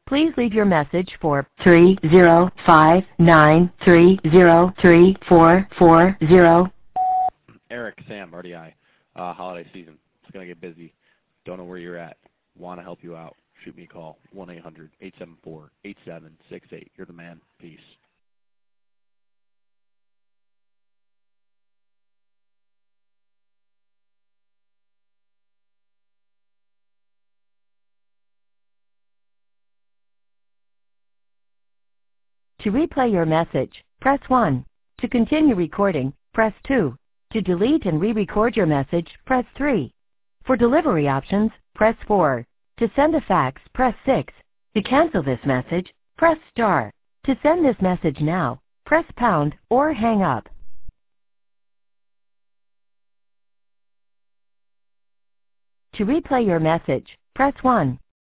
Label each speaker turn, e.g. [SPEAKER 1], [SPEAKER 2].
[SPEAKER 1] Please leave your message for 30593034440.
[SPEAKER 2] Eric, Sam, RDI. Holiday season. It's going to get busy. Don't know where you're at. Want to help you out. Shoot me a call. 1-800-874-8768. You're the man. Peace.
[SPEAKER 1] To replay your message, press 1. To continue recording, press 2. To delete and re-record your message, press 3. For delivery options, press 4. To send a fax, press 6. To cancel this message, press star. To send this message now, press pound or hang up. To replay your message, press 1.